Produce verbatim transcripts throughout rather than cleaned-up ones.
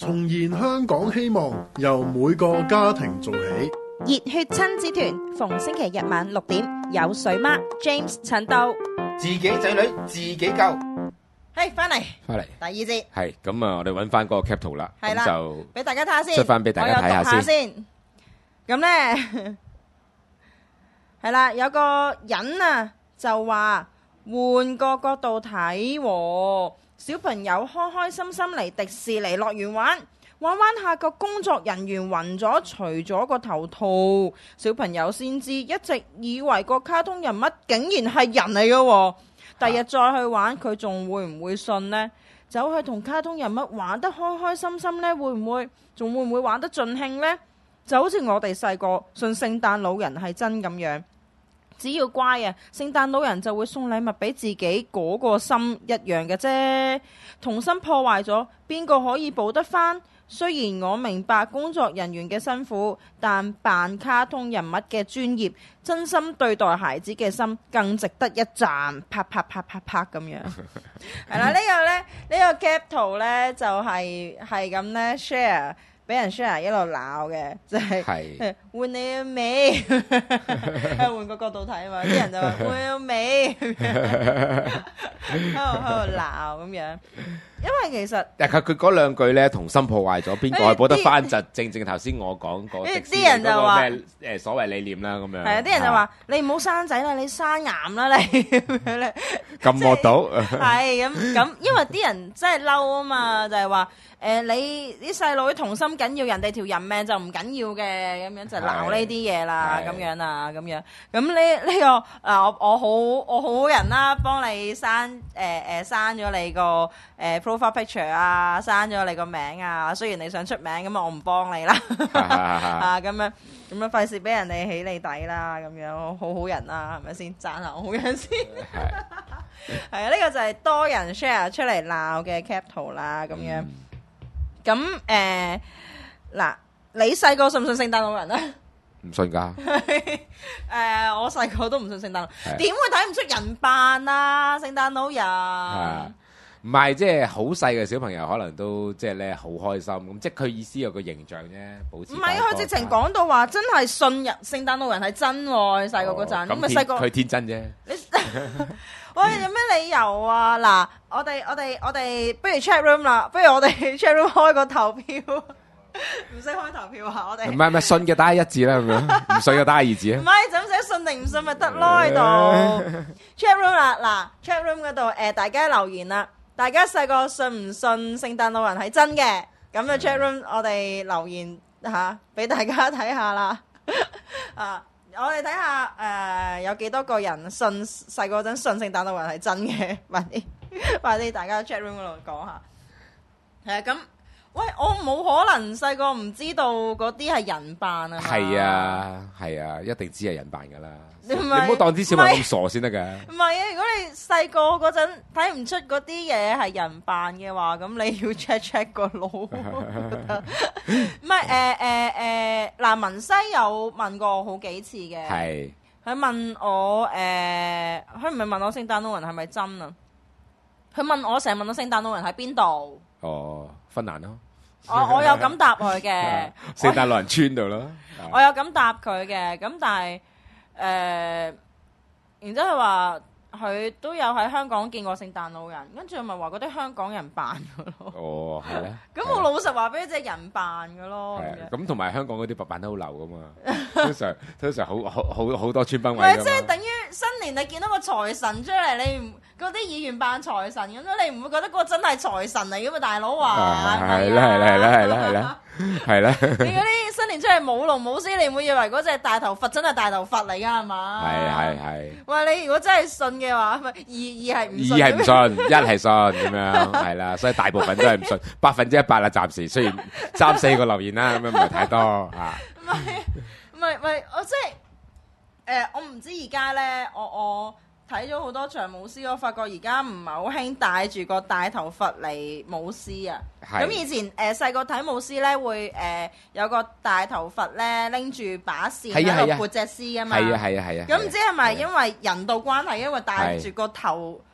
重燃香港希望，由每個家庭做起。 熱血親子團逢星期日晚六點，有水媽 James 陳道， 自己仔女自己救。 係翻嚟， 翻嚟第二節， 係咁啊！我哋揾翻嗰個 cap 圖啦， 係啦咁就俾大家睇下先， 出翻俾大家睇下我有讀下先先。咁咧係啦，有個人啊就話換個角度睇喎，小朋友開開心心嚟迪士尼樂園玩。玩玩下個工作人員暈咗，除咗個頭套，小朋友先知，一直以為個卡通人物竟然係人嚟嘅喎。第日再去玩，佢仲會唔會信呢？走去同卡通人物玩得開開心心呢，會唔會仲會唔會玩得盡興呢？就好似我哋細個信聖誕老人係真咁樣，只要乖啊，聖誕老人就會送禮物俾自己嗰個心一樣嘅啫。童心破壞咗，邊個可以補得返？雖然我明白工作人員嘅辛苦，但扮卡通人物嘅專業，真心對待孩子嘅心更值得一讚。啪啪啪啪啪咁樣，係啦，呢個呢，呢個 cap 圖呢，就係係咁呢 share，俾人 share 一路鬧嘅，就係係換你個尾，換個角度睇啊嘛，啲人就話換個尾，喺度喺度鬧咁樣。因為其實， 但係佢嗰兩句咧，童心破壞咗，邊個係補得翻？就正正頭先我講過， 啲人就話咩誒所謂理念啦咁樣。 係啊，啲人就話你唔好生仔啦，你生癌啦你咁樣咧。 咁惡到係咁咁，因為啲人真係嬲啊嘛，就係話誒你啲細路啲童心緊要，人哋條人命就唔緊要嘅，咁樣就鬧呢啲嘢啦，咁樣啊，咁樣。咁呢呢個啊，我我好我好人啦，幫你刪誒誒刪咗你個誒 profile picture 啊，刪咗你個名啊。雖然你想出名，咁啊我唔幫你啦啊，咁樣咁樣費事俾人哋起你底啦，咁樣好好人啦，係咪先？讚下好人先。係啊，呢個就係多人 share 出嚟鬧嘅 cap 圖啦，咁樣。咁誒嗱，你細個信唔信聖誕老人啊？ 唔信㗎。 誒，我細個都唔信聖誕老人，點會睇唔出人扮啊？聖誕老人。 唔係，即係好細嘅小朋友，可能都即係咧好開心咁，即係佢意思有個形象啫，保持。 唔係，佢直情講到話真係信任聖誕老人係真喎，細個嗰陣咁咪細個。 佢天真啫。 你喂，有咩理由啊？嗱，我哋我哋我哋不如 chat room 啦，不如我哋 chat room 開個投票，唔使開投票啊！我哋唔係唔係信嘅打一字啦，咁樣唔信嘅打二字啊。 唔係，就咁寫信定唔信咪得咯喺度 chat room 啦，嗱 chat room 嗰度誒，大家留言啦。大家細個信唔信聖誕老人係真嘅？咁就 chat room 我哋留言吓，俾大家睇下啦。啊，我哋睇下誒，有幾多個人信細個嗰陣信聖誕老人係真嘅？快啲，快啲，大家 chat room 嗰度講下。係啊，咁喂，我冇可能細個唔知道嗰啲係人扮啊。 係啊，係啊，一定知係人扮噶啦。 你唔好當啲小朋友咁傻先得噶。 唔係啊，如果你細個嗰陣睇唔出嗰啲嘢係人扮嘅話，咁你要 check check 個腦。唔係誒誒誒，嗱，文西有問過我好幾次嘅。 係。 佢問我誒，佢唔係問我聖誕老人係咪真啊？佢問我成日問我聖誕老人喺邊度？ 哦，芬蘭咯。 我我有咁答佢嘅。 聖誕老人村度咯。 我有咁答佢嘅，咁但係。誒、呃，然之後佢話佢都有喺香港見過聖誕老人，跟住咪話嗰啲香港人扮嘅咯。 哦，係咧。 咁我老實話俾你知，人扮嘅咯。 咁同埋香港嗰啲扮得好流噶嘛，通常通常好好好好多村崩位。 唔係，即係等於新年你見到個財神出嚟，你唔嗰啲議員扮財神咁樣，你唔會覺得嗰個真係財神嚟噶嘛？大佬話係啦係啦係啦係啦係啦。係啦， 你嗰啲新年出嚟舞龍舞獅，你唔會以為嗰隻大頭佛真係大頭佛嚟噶係嘛？ 係係係。 喂，你如果真係信嘅話，咪二二係唔信？ 二係唔信，一係信咁樣，係啦，所以大部分都係唔信，百分之一百啦，暫時。雖然三四個留言啦，咁樣唔係太多啊。 唔係唔係唔係，我即係誒，我唔知而家咧，我我。睇咗好多場舞獅，我發覺而家唔係好興帶住個大頭佛嚟舞獅啊！咁以前誒細個睇舞獅咧，會誒、呃、有個大頭佛咧拎住把扇喺度撥隻獅啊嘛。 係啊係啊係啊！ 咁唔知係咪因為人道關係，因為帶住個頭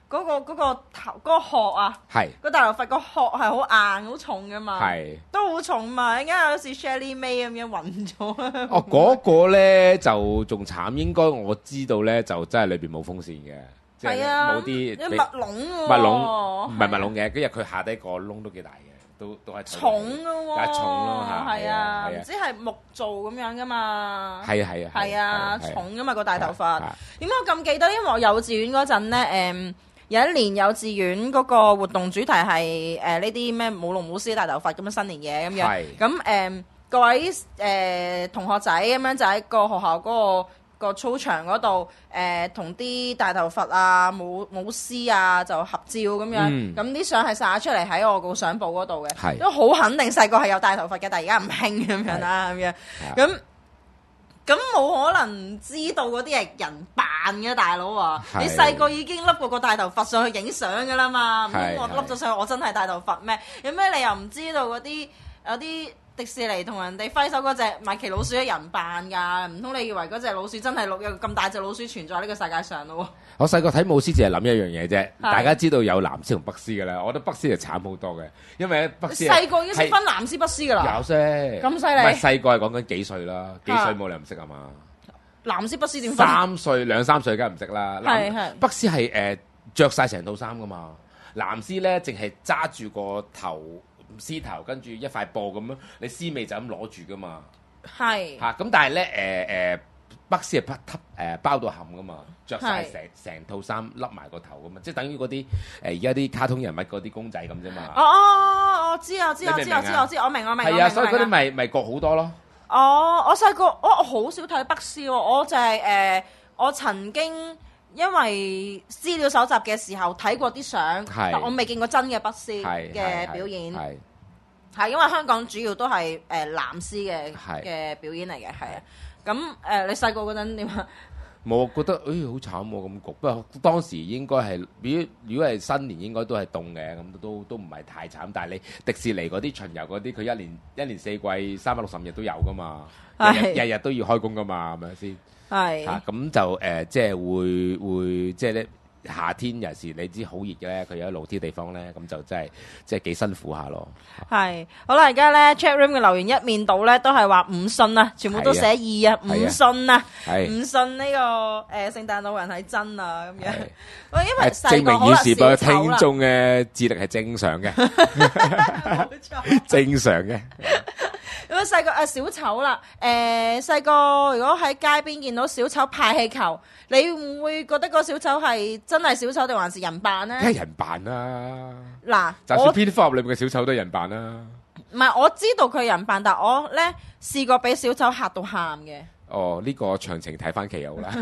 嗰個嗰個頭嗰個殼啊， 係個大頭佛個殼係好硬好重噶嘛， 係都好重嘛，依家好似 Shelly May 咁樣暈咗啦。 哦，嗰個咧就仲慘，應該我知道咧就真係裏邊冇風扇嘅，即係係啊， 冇啲密籠喎， 密籠唔係密籠嘅，跟住佢下低個窿都幾大嘅，都都係重噶喎， 但係重咯嚇， 係啊， 係唔知係木做咁樣噶嘛， 係啊係啊係啊，重噶嘛個大頭佛。 係點解我咁記得？因為我幼稚園嗰陣咧，誒。有一年幼稚園嗰個活動主題係誒呢啲咩舞龍舞獅大頭佛咁樣新年嘢咁樣，咁誒各位誒、呃、同學仔咁樣就喺個學校嗰、嗰個個操場嗰度誒同啲大頭佛啊舞舞獅啊就合照咁樣，咁啲相係曬出嚟喺我個相簿嗰度嘅，都好肯定細個係有大頭佛嘅，但係而家唔興咁樣啦咁樣，咁。咁冇可能唔知道嗰啲係人扮嘅大佬啊！你細個已經笠過個大頭佛上去影相㗎啦嘛，唔通我笠咗上去我真係大頭佛咩？有咩理由唔知道嗰啲有啲迪士尼同人哋揮手嗰隻米奇老鼠係人扮㗎？唔通你以為嗰隻老鼠真係有咁大隻老鼠存在喺呢個世界上咯？ 我細個睇舞獅淨係諗一樣嘢啫，大家知道有藍獅同白獅㗎啦，我覺得白獅就慘好多嘅，因為白獅細個已經識分藍獅白獅㗎啦， 有識咁犀利？ 唔係細個係講緊幾歲啦？幾歲冇你唔識啊嘛？ 藍獅白獅點分？ 三歲兩三歲梗係唔識啦。 係係白獅係誒著曬成套衫㗎嘛，藍獅咧淨係揸住個頭獅頭，跟住一塊布咁樣，你獅尾就咁攞住㗎嘛。係嚇咁，但係咧誒誒。北獅係包誒包到冚噶嘛，着晒成成套衫笠埋個頭噶嘛，即係等於嗰啲誒而家啲卡通人物嗰啲公仔咁啫嘛。 哦哦，我知啊，知啊，知啊，知啊，知我明我明。 係啊，所以嗰啲咪咪覺好多咯。 哦，我細個我我好少睇北獅喎，我就係誒我曾經因為資料搜集嘅時候睇過啲相，但我未見過真嘅北獅嘅表演。係係因為香港主要都係誒藍獅嘅嘅表演嚟嘅，係啊。咁誒、呃，你細個嗰陣點啊？ 我覺得誒好慘喎咁焗，不過當時應該係，如果如果係新年應該都係凍嘅，咁都都唔係太慘。但係你迪士尼嗰啲巡遊嗰啲，佢一年一年四季三百六十五日都有噶嘛，日日日日都要開工噶嘛，係咪先？係嚇咁就誒、呃，即係會會即係咧。夏天有時你知好熱嘅咧，佢有啲露天地方咧，咁就真係即係幾辛苦下咯。係好啦，而家咧 chat room 嘅留言一面倒咧，都係話唔信啊，全部都寫二啊，唔信啊，唔信呢個誒聖誕老人係真啊咁樣。喂，因為細個好啦，小丑啦，聽眾嘅智力係正常嘅，冇錯，正常嘅。咁啊細個啊小丑啦，誒細個如果喺街邊見到小丑派氣球，你會唔會覺得個小丑係真係小丑定還是人扮咧？梗係人扮啦。嗱，就算蝙蝠俠裏面嘅小丑都係人扮啦。唔係，我知道佢係人扮，但我咧試過俾小丑嚇到喊嘅。哦，呢、這個詳情睇翻奇友啦。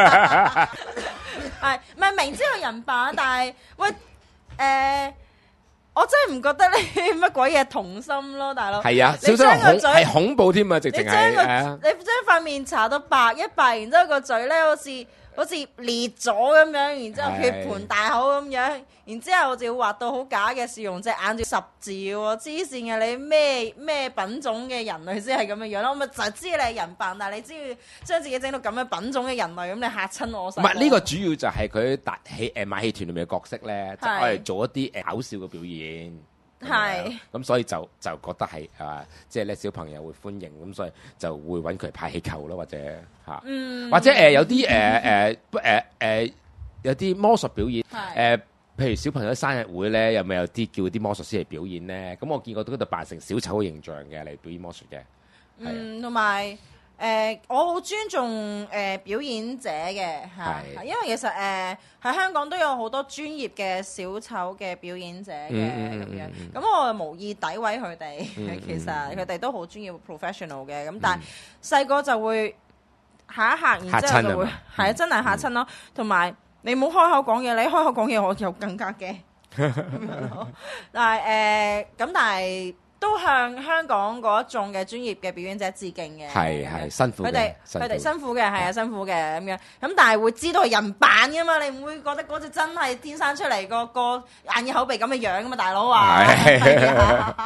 係，唔係明知係人扮，但係喂誒。呃我真係唔覺得你乜鬼嘢童心咯，大佬。係啊，小丑係恐係恐怖添啊，直情係。你將個你將塊面搽到白一白，然之後個嘴咧好似好似裂咗咁樣，然之後血盆大口咁樣，然之後就要畫到好假嘅笑容，隻眼住十字喎，黐線嘅你咩咩品種嘅人類先係咁嘅樣咯？我咪就知你係人扮，但係你知要將自己整到咁嘅品種嘅人類，咁你嚇親我。唔係呢個主要就係佢大戲誒馬戲團裏面嘅角色咧，就係做一啲誒搞笑嘅表演。係。咁所以就就覺得係啊，即係咧小朋友會歡迎，咁所以就會揾佢派氣球咯，或者嚇，嗯、或者誒、呃、有啲誒誒誒誒有啲魔術表演誒。呃譬如小朋友生日會咧，有咪有啲叫啲魔術師嚟表演咧？咁我見過嗰度扮成小丑嘅形象嘅嚟表演魔術嘅。嗯，同埋誒，我好尊重誒、呃、表演者嘅嚇，因為其實誒喺、呃、香港都有好多專業嘅小丑嘅表演者嘅咁、嗯嗯、樣。咁我無意詆毀佢哋，嗯、其實佢哋都好專業 professional 嘅。咁但係細個就會嚇一嚇，然之後就會係啊，真係嚇親咯，同埋、嗯。你冇開口講嘢，你開口講嘢我就更加驚。但係誒咁，但係都向香港嗰一眾嘅專業嘅表演者致敬嘅。係係辛苦嘅，佢哋佢哋辛苦嘅，係啊辛苦嘅咁樣。咁但係會知道係人扮㗎嘛？你唔會覺得嗰隻真係天生出嚟個個眼耳口鼻咁嘅樣㗎嘛？大佬話係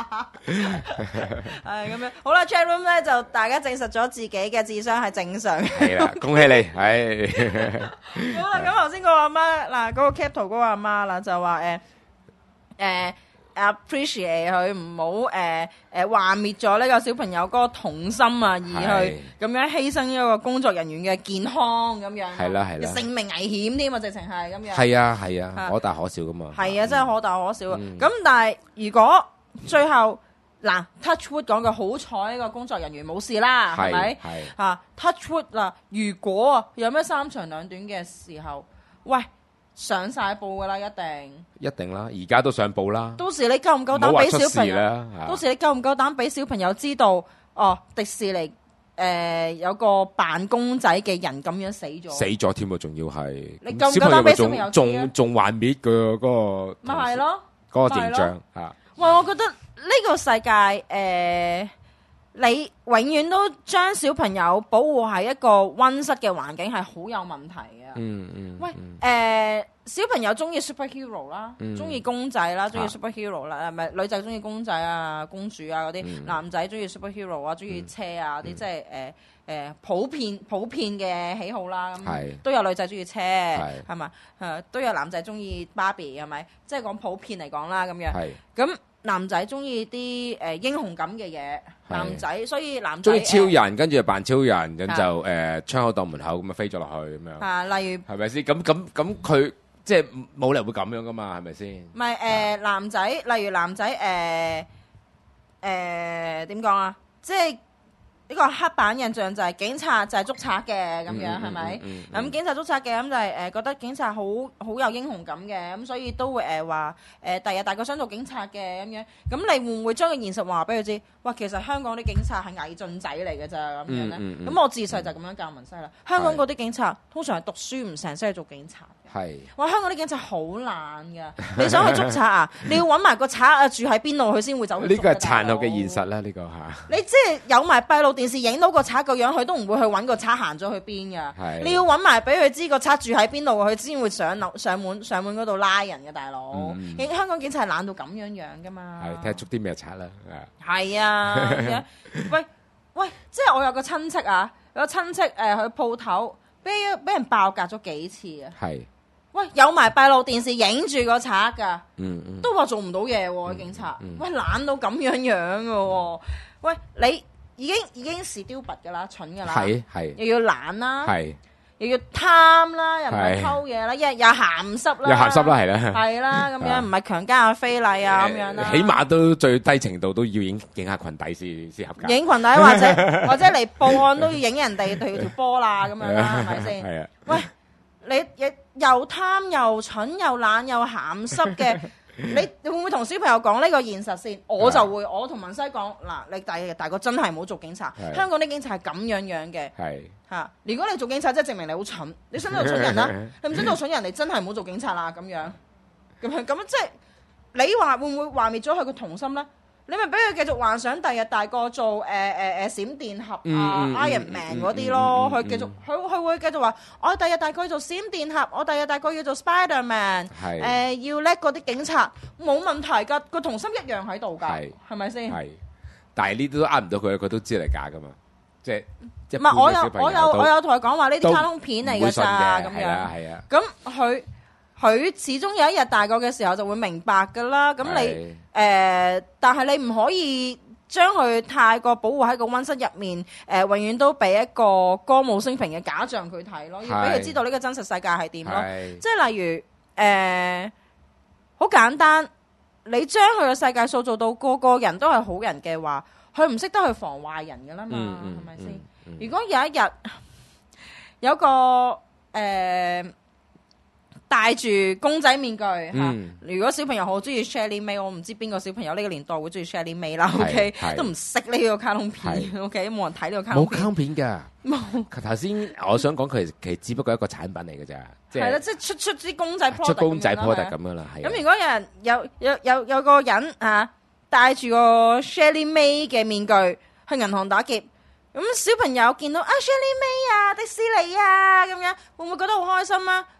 係咁樣，好啦 ，chat room 咧就大家證實咗自己嘅智商係正常。 係啦，恭喜你，係。 好啦，咁頭先嗰個阿媽嗱，嗰、嗰個 cap 圖嗰個阿媽啦，就話誒誒 appreciate 佢唔好誒誒幻滅咗呢個小朋友嗰個童心啊，而去咁樣犧牲一個工作人員嘅健康咁樣。係啦係啦，性命危險添啊，直情係咁樣。係啊係啊，可大可小噶嘛。係啊，真係可大可小啊。咁、嗯、但係如果最後嗱 touch wood 講句好彩呢個工作人員冇事啦，係咪？係啊 touch wood 啦，如果啊有咩三長兩短嘅時候，喂。上晒報噶啦，一定一定啦，而家都上報啦。到時你夠唔夠膽俾小朋友？到時你夠唔夠膽俾小朋友知道？哦，迪士尼誒、呃、有個扮公仔嘅人咁樣死咗，死咗添啊！仲要係你夠唔夠膽俾小朋友仲仲幻滅嘅嗰個？咪係咯，嗰、那個形象嚇。喂，我覺得呢個世界誒、呃，你永遠都將小朋友保護喺一個溫室嘅環境係好有問題嘅。嗯嗯，喂，誒、呃，小朋友中意 superhero 啦，中、嗯、意公仔啦，中意 superhero 啦，係咪女仔中意公仔啊、公主啊嗰啲、嗯，男仔中意 superhero 啊，中意車啊啲、嗯，即係誒誒普遍普遍嘅喜好啦。咁都有女仔中意車，係咪？誒都有男仔中意芭比，係咪？即係講普遍嚟講啦，咁樣。係咁。男仔中意啲誒英雄感嘅嘢，男仔所以男仔中意超人，跟住就扮超人，咁就誒窗口當門口咁啊飛咗落去咁樣。啊，例如係咪先？咁咁咁佢即係冇理由會咁樣噶嘛？係咪先？唔係誒男仔，例如男仔誒誒點講啊？即係。呢、這個黑板印象就係警察就係捉賊嘅咁樣係咪？咁、嗯嗯嗯、警察捉賊嘅咁就係誒覺得警察好好有英雄感嘅，咁所以都會誒話誒第日大個想做警察嘅咁樣。咁你會唔會將個現實話俾佢知？哇，其實香港啲警察係偽進仔嚟嘅咋咁樣咧？咁、嗯嗯、我自細就咁樣教文西啦。香港嗰啲警察通常係讀書唔成，先去做警察。係，哇！香港啲警察好懶噶，你想去捉賊啊？你要揾埋個賊啊住喺邊度，佢先會走去捉。呢個係殘酷嘅現實啦，呢、這個吓。你即係有埋閉路電視影到個賊個樣，佢都唔會去揾個賊行咗去邊噶。係，你要揾埋俾佢知個賊住喺邊度，佢先會上樓上門上門嗰度拉人嘅大佬。嗯、香港警察係懶到咁樣樣噶嘛？係，睇下捉啲咩賊啦。係啊，喂喂，即係我有個親戚啊，有個親戚誒、呃、去鋪頭，俾俾人爆格咗幾次啊。係。喂，有埋閉路電視影住個賊噶、嗯嗯，都話做唔到嘢喎、啊嗯，警察。嗯、喂，懶到咁樣樣嘅喎。喂，你已經已經是刁拔噶啦，蠢噶啦，係係，又要懶啦，係，又要貪啦，又唔係偷嘢啦，一又鹹濕啦，又鹹濕啦，係啦，係啦，咁樣唔係強姦啊、非禮啊咁樣啦。起碼都最低程度都要影影下裙底先先合格。影裙底或者或者嚟報案都要影人哋條條波啦，咁樣啦，係咪先？係啊。喂。你又貪又蠢又懶又鹹濕嘅，你會唔會同小朋友講呢個現實先？我就會，我同文西講嗱，你大大個真係唔好做警察。香港啲警察係咁樣樣嘅，係嚇。如果你做警察，即係證明你好蠢。你想唔想做蠢人啦？你唔想做蠢人，你真係唔好做警察啦。咁樣咁樣咁即係你話會唔會幻滅咗佢個童心咧？你咪俾佢繼續幻想，第日大個做誒誒誒閃電俠啊、嗯、Iron Man 嗰啲咯，佢、嗯嗯、繼續佢佢會繼續話，我第日大個要做閃電俠，我第日大個要做 Spider Man，誒、呃、要叻過啲警察，冇問題噶，個童心一樣喺度噶，係咪先？係，但係呢啲都呃唔到佢，佢都知係假噶嘛，即係唔係？我有我有我有同佢講話呢啲卡通片嚟噶咋，咁樣係啊，咁佢。佢始終有一日大個嘅時候就會明白㗎啦，咁你誒、呃，但係你唔可以將佢太過保護喺個溫室入面，誒、呃，永遠都俾一個歌舞升平嘅假象佢睇咯，要俾佢知道呢個真實世界係點咯。即係例如誒，好、呃、簡單，你將佢嘅世界塑造到個個人都係好人嘅話，佢唔識得去防壞人㗎啦嘛，係咪先？如果有一日有個誒，呃戴住公仔面具嚇、嗯啊，如果小朋友好中意 Shelly May， 我唔知邊個小朋友呢個年代會中意 Shelly May 啦。OK，都唔識呢個卡通片。OK，冇人睇呢個卡通片。冇卡通片㗎。冇。頭先我想講佢其實只不過一個產品嚟㗎咋。係啦，即係出出啲公仔 product 出公仔 product 咁樣啦。係。咁如果有人有有有有個人嚇戴住個 Shelly May 嘅面具去銀行打劫，咁小朋友見到啊 Shelly May 啊迪士尼啊咁樣，會唔會覺得好開心啊？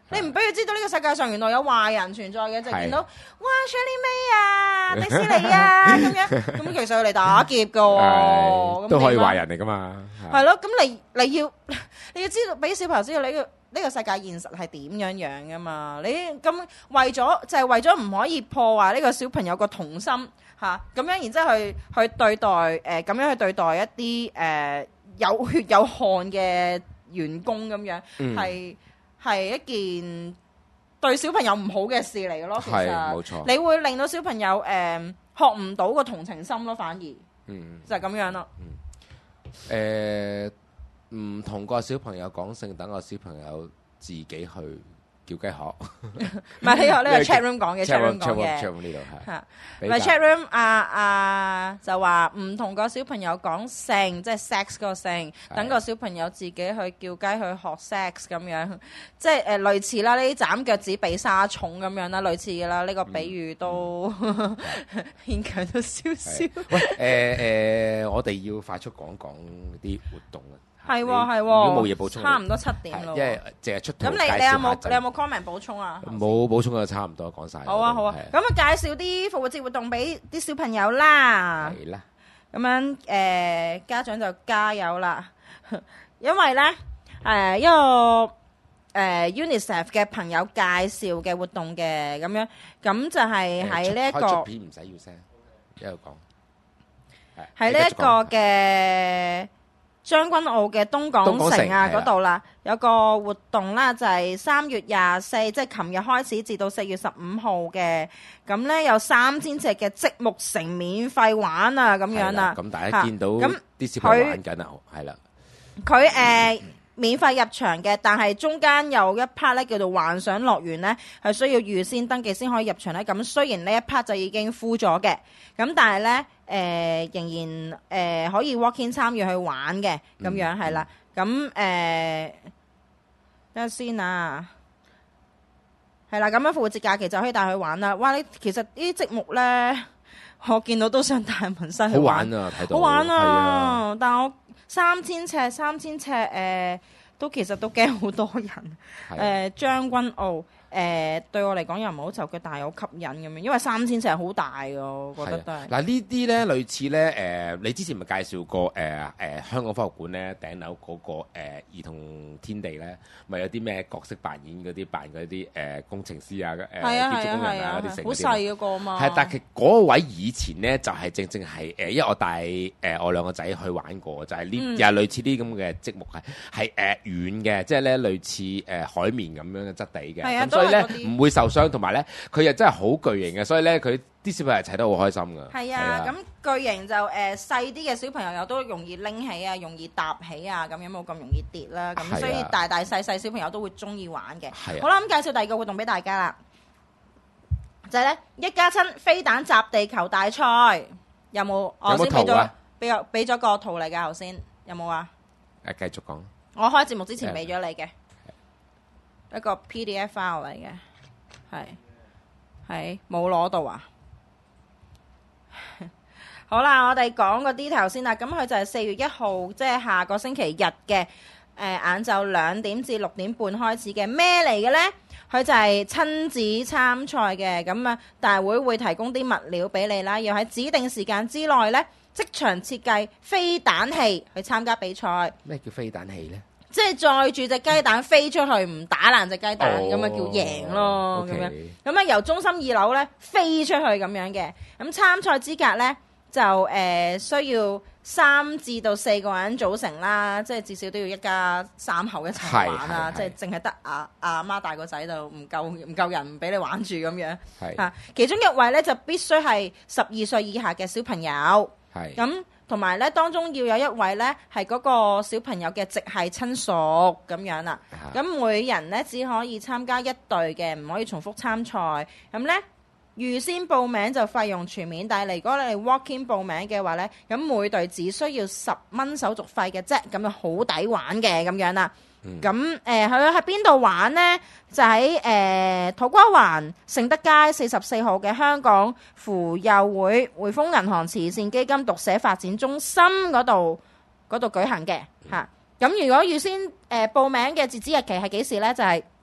你唔俾佢知道呢個世界上原來有壞人存在嘅，就見到哇 Shirley May 啊、迪士尼啊咁樣，咁其實佢嚟打劫噶， 都可以壞人嚟噶嘛。 係咯，咁你你要你要知道，俾小朋友知道呢個呢個世界現實係點樣樣噶嘛。你咁為咗就係為咗唔可以破壞呢個小朋友個童心吓，咁樣然之後去去對待誒咁樣去對待一啲誒有血有汗嘅員工咁樣，係係一件對小朋友唔好嘅事嚟嘅咯。其實冇錯，你會令到小朋友誒學唔到個同情心咯，反而嗯就係咁樣咯。 誒唔同個小朋友講性，等個小朋友自己去叫雞學。 唔係呢個呢個 chat room 講嘅 chat room 講嘅。 chat room 呢度係。 唔係 chat room 啊啊就話唔同個小朋友講性，即係 sex 嗰個性，等個小朋友自己去叫雞去學 sex 咁樣，即係誒類似啦，呢啲斬腳趾避沙蟲咁樣啦，類似嘅啦，呢個比喻都牽強咗少少。 喂誒誒，我哋要快速講講啲活動啊！ 係喎係喎， 如果冇嘢補充， 差唔多七點咯。 因為淨係出圖。 咁你你有冇你有冇 comment 補充啊？ 冇補充就差唔多講晒。 好啊好啊，咁啊介紹啲復活節活動俾啲小朋友啦。 係啦。 咁樣誒，家長就加油啦，因為咧誒一個誒 UNICEF 嘅朋友介紹嘅活動嘅咁樣，咁就係喺呢一個出片唔使要聲，一路講。 喺呢一個嘅將軍澳嘅東港城啊嗰度啦，有個活動啦，就係三月廿四，即係琴日開始至到四月十五號嘅。咁咧有三千尺嘅積木城免費玩啊，咁樣啦。 咁大家見到啲小朋友玩緊啊，係啦。 佢誒免費入場嘅，但係中間有一 part 咧叫做幻想樂園咧，係需要預先登記先可以入場咧。咁雖然呢一 part 就已經 full 咗嘅，咁但係咧。誒、呃、仍然誒、呃、可以 walk in 參與去玩嘅咁樣係啦，咁誒等下先啊，係啦，咁樣復活節假期就可以帶佢玩啦。哇！你其實呢啲積木咧，我見到都想帶紋身去玩。 好玩啊，睇到好玩啊！啊但係我三千尺，三千尺誒，都其實都驚好多人。誒、呃、將軍澳。誒、呃、對我嚟講又唔係好就腳，但係好吸引咁樣，因為三千尺係好大㗎，我覺得都係。嗱、 啊、呢啲咧類似咧誒、呃，你之前咪介紹過誒誒、呃呃、香港科學館咧頂樓嗰、那個誒、呃、兒童天地咧，咪有啲咩角色扮演嗰啲扮嗰啲誒工程師啊誒、呃、建築工人啊嗰啲成嗰啲。好細嗰個嘛。係，但係嗰位以前咧就係、是、正正係誒、呃，因為我帶誒、呃、我兩個仔去玩過，就係、是、呢、嗯、又係類似啲咁嘅積木係係誒軟嘅，即係咧類似誒、呃、海綿咁樣嘅質地嘅。係啊。所以咧唔會受傷，同埋咧佢又真係好巨型嘅，所以咧佢啲小朋友踩得好開心㗎。係啊，咁巨型就誒細啲嘅小朋友又都容易拎起啊，容易搭起啊，咁樣冇咁容易跌啦。咁、啊、所以大大細細小朋友都會中意玩嘅。係啊。好啦，咁介紹第二個活動俾大家啦，就係、是、咧一家親飛彈砸地球大賽，有冇？我先俾咗俾咗俾咗個圖嚟㗎，頭先有冇啊？誒，繼續講。我開節目之前俾咗你嘅。一個 P D F file 嚟嘅，係係冇攞到啊！好啦，我哋講個 detail 先啦。咁佢就係四月一號，即係下個星期日嘅誒晏晝兩點至六點半開始嘅。咩嚟嘅呢？佢就係親子參賽嘅。咁啊，大會會提供啲物料俾你啦，要喺指定時間之內呢，即場設計飛彈器去參加比賽。咩叫飛彈器呢？即係載住隻雞蛋飛出去，唔打爛隻雞蛋咁啊，叫贏咯咁樣。咁啊，由中心二樓咧飛出去咁樣嘅。咁參賽資格咧就誒、呃、需要三至到四個人組成啦，即係至少都要一家三口一齊玩啦。即係淨係得阿阿媽大個仔就唔夠唔夠人唔俾你玩住咁樣。係啊，其中一位咧就必須係十二歲以下嘅小朋友。係咁。同埋咧，當中要有一位咧係嗰個小朋友嘅直系親屬咁樣啦。咁每人咧只可以參加一隊嘅，唔可以重複參賽。咁咧預先報名就費用全免，但係如果你係 walk in 報名嘅話咧，咁每隊只需要十蚊手續費嘅啫，咁就好抵玩嘅咁樣啦。咁誒佢喺邊度玩呢？就喺誒、呃、土瓜灣盛德街四十四號嘅香港扶幼會匯豐銀行慈善基金讀寫發展中心嗰度嗰度舉行嘅嚇。咁、嗯、如果預先誒、呃、報名嘅截止日期係幾時呢？就係、是、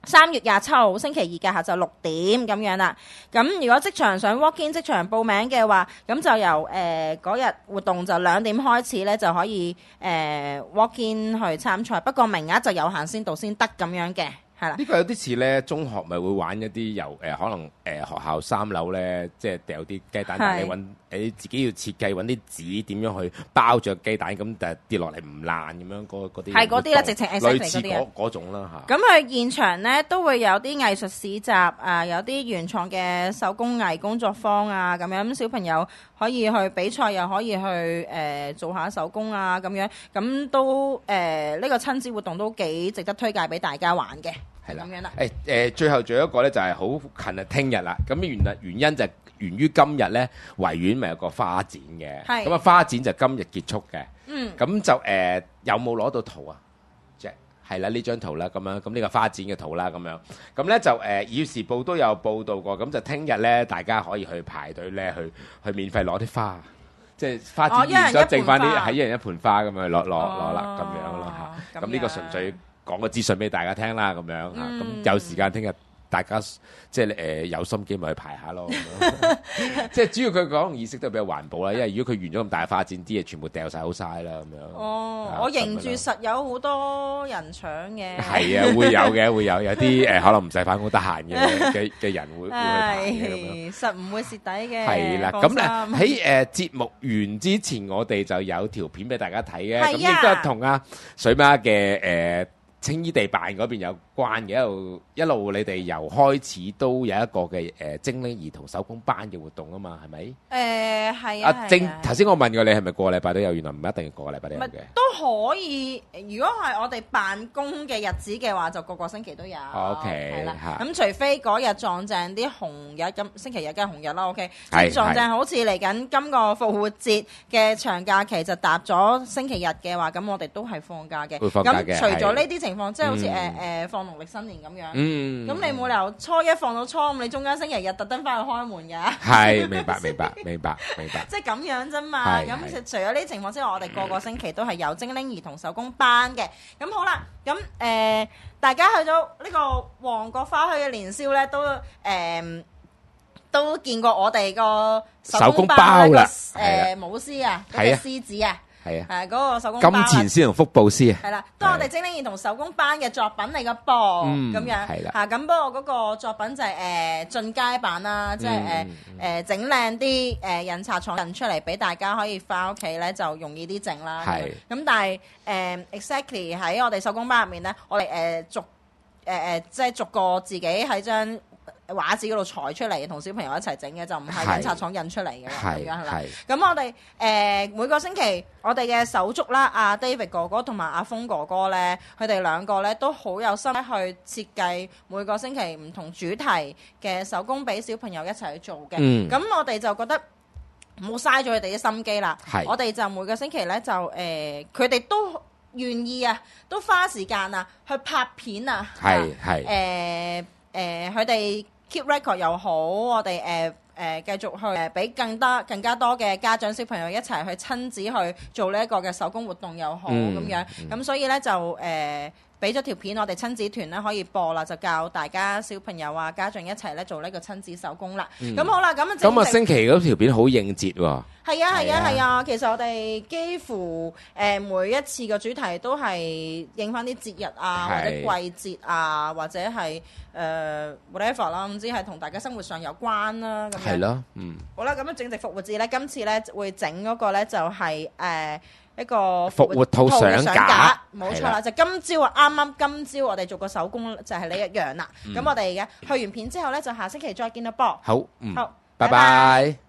三月廿七號星期二嘅下晝六點咁樣啦。咁如果即場想 walk in 即場報名嘅話，咁就由誒嗰日活動就兩點開始咧，就可以誒、呃、walk in 去參賽。不過名額就有限，先到先得咁樣嘅。係啦， 呢個有啲似咧，中學咪會玩一啲由誒、呃、可能誒、呃、學校三樓咧，即係掉啲雞蛋，但你揾你自己要設計揾啲紙點樣去包著雞蛋，咁就跌落嚟唔爛咁樣嗰啲。係嗰啲啦，直情 exactly 類似嗰嗰種啦嚇。 咁佢現場咧都會有啲藝術市集啊，有啲原創嘅手工藝工作坊啊，咁樣咁小朋友可以去比賽，又可以去誒、呃、做下手工啊，咁樣咁都誒呢、呃這個親子活動都幾值得推介俾大家玩嘅。係啦，咁樣啦。誒誒，最後仲有一個咧，就係好近啊，聽日啦。咁原來原因就源於今日咧，維園咪有個花展嘅。係。咁啊，花展就今日結束嘅。嗯。咁就誒、呃，有冇攞到圖啊？即係係啦，呢張圖啦，咁樣咁呢個花展嘅圖啦，咁樣。咁咧就誒，呃《議事報》都有報道過。咁就聽日咧，大家可以去排隊咧，去去免費攞啲花。即係花展完咗，剩翻啲係一人一盆花咁樣攞攞攞啦，咁樣咯嚇。咁呢個純粹講個資訊俾大家聽啦，咁樣嚇，咁、嗯、有時間聽日大家即係誒、呃、有心機咪去排下咯。即係主要佢講意識都比較環保啦，因為如果佢完咗咁大發展，啲嘢全部掉晒好晒啦，咁樣。哦，啊、我認住實有好多人搶嘅。係啊，會有嘅，會有有啲誒、呃、可能唔使返工得閒嘅嘅嘅人會會去排嘅咁樣。實唔會蝕底嘅。係啦，咁咧喺誒節目完之前，我哋就有條片俾大家睇嘅，咁亦都係同阿水媽嘅誒。呃青衣地辦嗰邊有關嘅，一路一路你哋由開始都有一個嘅誒、呃、精靈兒童手工班嘅活動啊嘛，係咪？誒、呃、係啊。阿正頭先我問過你係咪個禮拜都有？原來唔一定個個禮拜都有嘅。都可以，如果係我哋辦公嘅日子嘅話，就個個星期都有。O K 係啦，咁除非嗰日撞正啲紅日，咁星期日梗係紅日啦。O K，即撞正好似嚟緊今個復活節嘅長假期就搭咗星期日嘅話，咁我哋都係放假嘅。會放假嘅。咁除咗呢啲情況，即係好似誒誒放農曆新年咁樣，咁、嗯、你冇理由初一放到初五，你中間星期日特登翻去開門㗎。係，明白明白明白明白。即係咁樣啫嘛。咁除咗呢啲情況之外，我哋個個星期都係有精靈兒童手工班嘅。咁好啦，咁誒、呃、大家去到呢個旺角花墟嘅年宵咧，都誒、呃、都見過我哋個手工包啦，誒舞獅啊，嗰隻獅子啊。係啊，係嗰個手工班。金錢獅同福布獅啊。係啦，都係我哋精靈兒童手工班嘅作品嚟個噃，咁樣。係啦。嚇，咁不過嗰個作品就係誒進階版啦，即係誒誒整靚啲誒印刷廠印出嚟，俾大家可以翻屋企咧就容易啲整啦。係。咁但係誒 exactly 喺我哋手工班入面咧，我哋誒逐誒誒即係逐個自己喺張畫紙嗰度裁出嚟，同小朋友一齊整嘅，就唔係印刷廠印出嚟嘅咁樣係啦。咁我哋誒、呃、每個星期我哋嘅手足啦，阿、啊、David 哥哥同埋阿峰哥哥咧，佢哋兩個咧都好有心去設計每個星期唔同主題嘅手工俾小朋友一齊去做嘅。咁、嗯、我哋就覺得唔好嘥咗佢哋啲心機啦。我哋就每個星期咧就誒，佢、呃、哋都願意啊，都花時間啊去拍片啊。係係誒誒，佢哋。keep record 又好，我哋誒誒繼續去誒俾更多更加多嘅家長小朋友一齊去親自去做呢一個嘅手工活動又好咁、嗯、樣，咁、嗯、所以咧就誒俾咗條片，我哋親子團咧可以播啦，就教大家小朋友啊家長一齊咧做呢個親子手工啦。咁、嗯、好啦，咁啊咁啊星期嗰條片好應節喎。係啊係啊係啊，其實我哋幾乎誒、呃、每一次嘅主題都係應翻啲節日啊，或者季節啊，或者係誒、呃、whatever 啦，唔知係同大家生活上有關啦咁樣。係咯，嗯。好啦，咁樣正值復活節咧，今次咧會整嗰個咧就係、是、誒、呃、一個復活兔相架，冇錯啦，就今朝啊，啱啱今朝我哋做個手工就係呢一樣啦。咁、嗯、我哋嘅去完片之後咧，就下星期再見啦噃。好，嗯，好，拜拜。拜拜。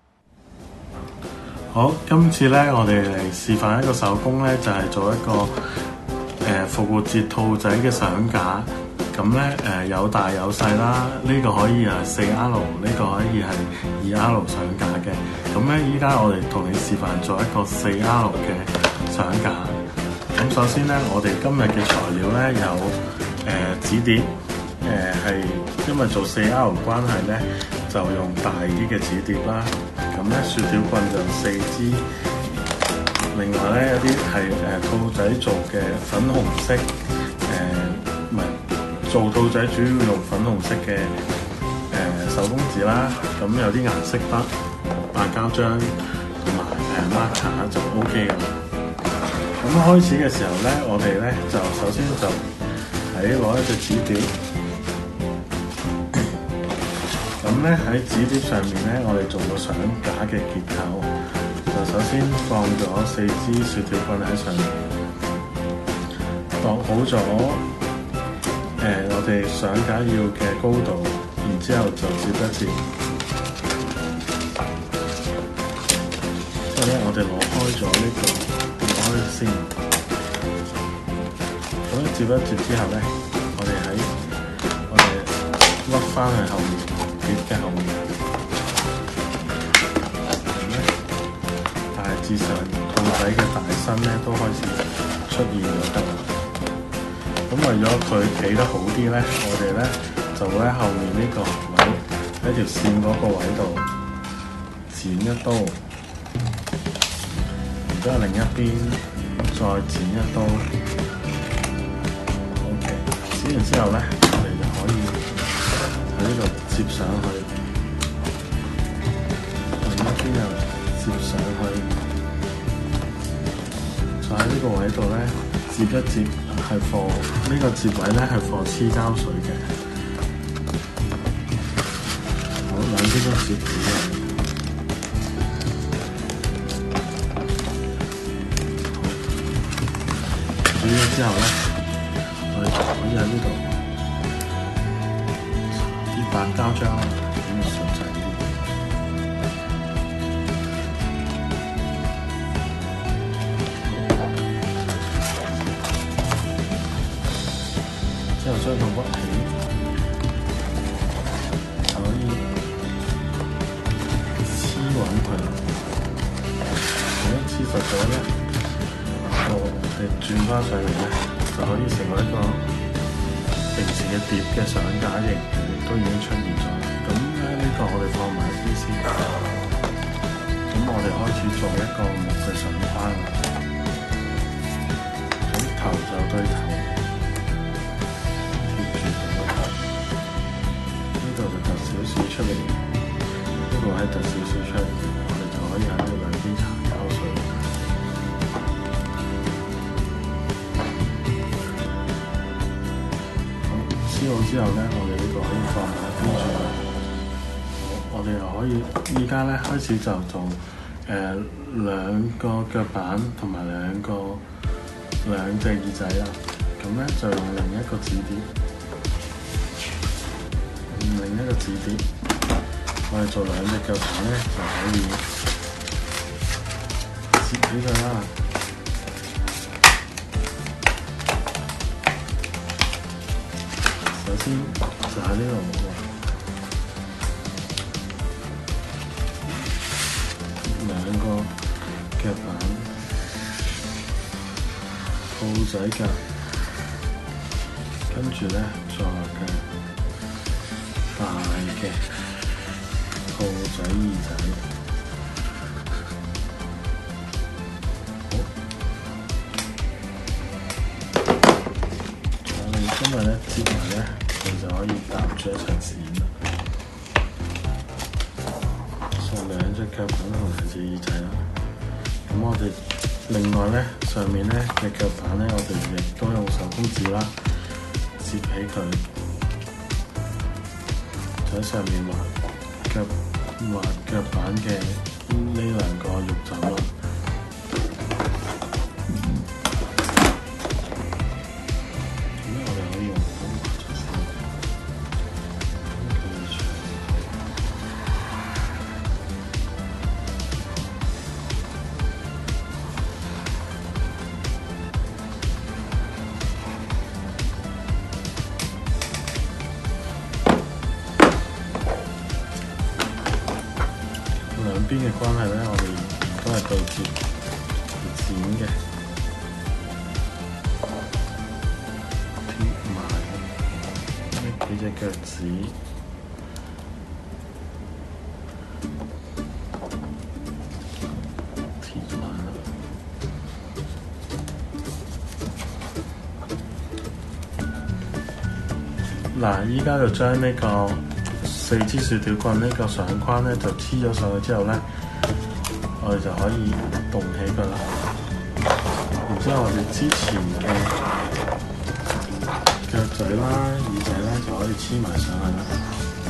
好，今次咧我哋嚟示範一個手工咧，就係、是、做一個誒、呃、復活節兔仔嘅相架。咁咧誒有大有細啦，呢、這個可以係四 R， 呢個可以係二 R 相架嘅。咁咧依家我哋同你示範做一個四 R 嘅相架。咁首先咧，我哋今日嘅材料咧有誒、呃、紙碟，誒、呃、係因為做四 R 關係咧，就用大啲嘅紙碟啦。咁咧雪條棍就四支，另外咧有啲係誒兔仔做嘅粉紅色誒，唔、呃、係做兔仔主要用粉紅色嘅誒、呃、手工紙啦，咁有啲顏色筆、白膠漿同埋誒 marker 就 O K 噶啦。咁開始嘅時候咧，我哋咧就首先就喺攞一隻紙碟，咁咧喺紙碟上面咧，我哋做個相架嘅結構，就首先放咗四支雪條棍喺上面，度好咗誒、呃、我哋相架要嘅高度，然之後就接一接，之後咧我哋攞開咗呢、這個。開先，咁樣接一接之後咧，我哋喺我哋屈翻去後面碟嘅後面，咁咧大致上兔仔嘅大身咧都開始出現咗得啦。咁為咗佢企得好啲咧，我哋咧就會喺後面呢個位喺條線嗰個位度剪一刀。然之後另一邊再剪一刀 ，OK。剪完之後咧，我哋就可以喺呢度接上去，另一邊又接上去，就喺呢個位度咧接一接，係放呢個接位咧係放黐膠水嘅。好，兩邊都接住嘅。煮咗之後咧，我哋就可以喺呢度啲白膠漿咁就順勢啲，之後將佢屈起，就可以黐穩佢。咁樣黐實咗咧。轉翻上嚟咧，就可以成為一個平時嘅碟嘅相架形，亦都已經出現咗。咁咧呢個我哋放埋一邊先。咁我哋開始做一個木嘅相框。咁頭就對頭貼住佢，呢度就凸少少出嚟，呢度係凸少少出嚟，我哋就可以喺呢兩邊搽膠水。黐好之後咧，我哋呢個可以放埋一邊住。我哋又可以依家咧開始就做誒、呃、兩個腳板同埋兩個兩隻耳仔啦。咁咧就用另一個紙碟，另一個紙碟，我哋做兩隻腳板咧就可以摺起佢啦。首先就喺呢度兩個腳板，兔仔腳，跟住咧再嘅大嘅兔仔耳仔。好，我哋今日咧接埋咧。你就可以搭住一層線啦，上兩隻腳板同兩隻耳仔啦。咁我哋另外咧上面咧嘅腳板咧，我哋亦都用手工紙啦，摺起佢，就喺上面畫腳畫腳板嘅呢兩個肉肘啦。兩邊嘅關係咧，我哋都係對接剪嘅，貼埋呢幾隻腳趾，貼埋啦。 嗱，依家就將呢個四支雪條棍呢個相框咧就黐咗上去之後咧，我哋就可以動起佢啦。然之後我哋之前嘅腳仔啦、耳仔咧就可以黐埋上去啦。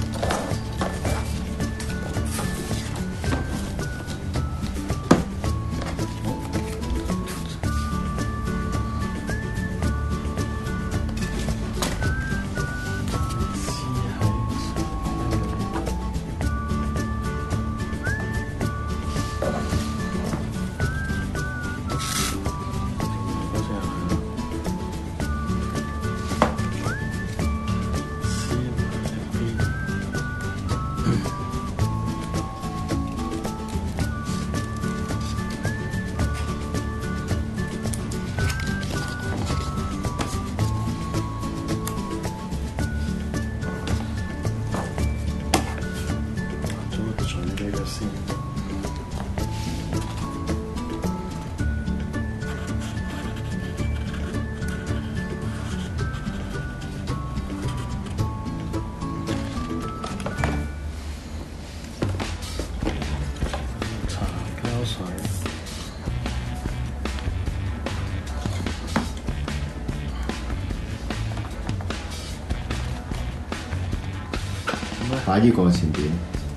擺呢個前邊，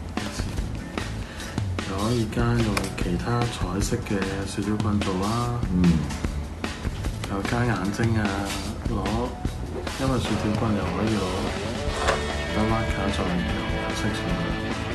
又可以加用其他彩色嘅雪條棍做啦。 嗯， 又加眼睛啊，攞因為雪條棍又可以攞打孖卡再油色上去。